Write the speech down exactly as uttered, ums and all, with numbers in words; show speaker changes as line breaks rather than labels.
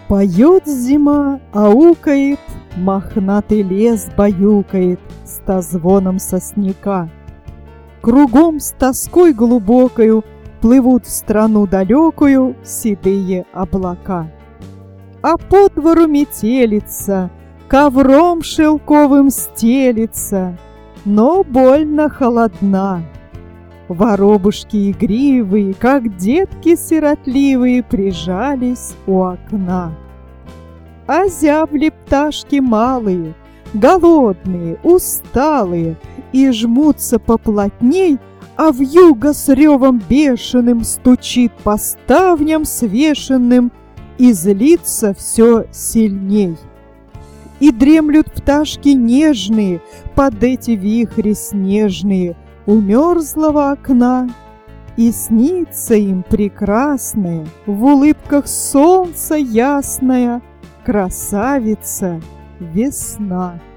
Поет зима, аукает, мохнатый лес баюкает стозвоном сосняка. Кругом с тоской глубокою плывут в страну далекую седые облака. А по двору метелица, ковром шелковым стелится, но больно холодна. Воробушки игривые, как детки сиротливые, прижались у окна. А зябли пташки малые, голодные, усталые, и жмутся поплотней, а вьюга с ревом бешеным стучит по ставням свешенным и злится все сильней. И дремлют пташки нежные под эти вихри снежные у мерзлого окна, и снится им прекрасная, в улыбках солнца ясная красавица весна.